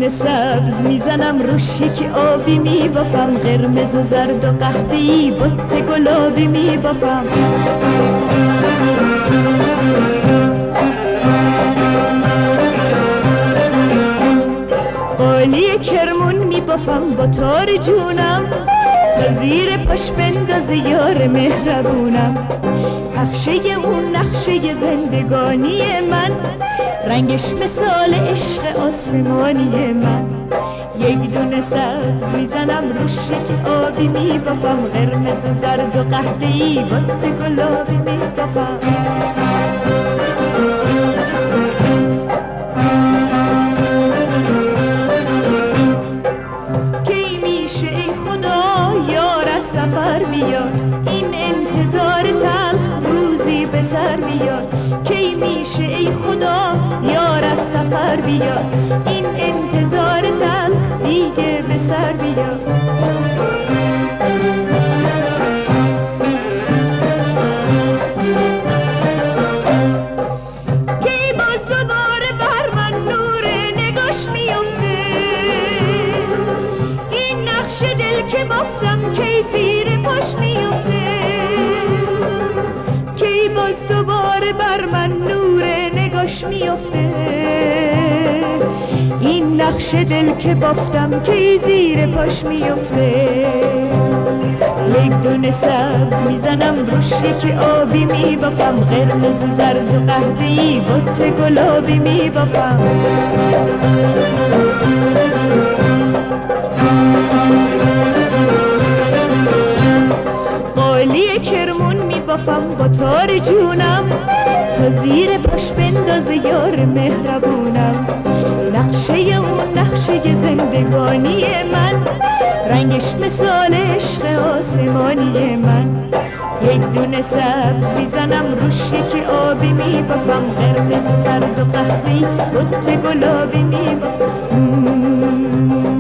دونه سبز میزنم روش یکی آبی میبافم، قرمز و زرد و قهوه‌ای بت گلابی میبافم. قالی کرمون میبافم با تار جونم، تا زیر پاش بندازه یار مهربونم. نقشه اون نقشه زندگانی من، رنگش مثال عشق آسمانی من. یک دونه سبز میزنم روش یک آبی میبافم، قرمز و زرد و قهوه‌ای بت گلابی میبافم. کی میشه ای خدا یار از سفر بیاد، این انتظار تلخ روزی به سر بیاد. کی میشه ای خدا یار از سفر بیاد، این انتظار تلخ دیگه به سر بیاد. کی باز دوباره بر من نور نگاش میفته، این نقش دل که بافتم کی زیر پاش میفته. کی باز دوباره بر من نور نگاش میفته، این نقش دل که بافتم کی زیر پاش میفته. یک دونه سبز میزنم روش یکی آبی میبافم، قرمز و زرد و قهوه‌ای بت گلابی میبافم. قالی کرمون میبافم با تار جونم، تا زیر پاش بندازه یار مهربونم. نقشه اون نقشه زندگانی من، رنگش مثال عشق آسمانی من. یک دونه سبز میزنم روش یکی آبی میبافم، قرمز و زرد و قهوه‌ای بت گلابی میبافم.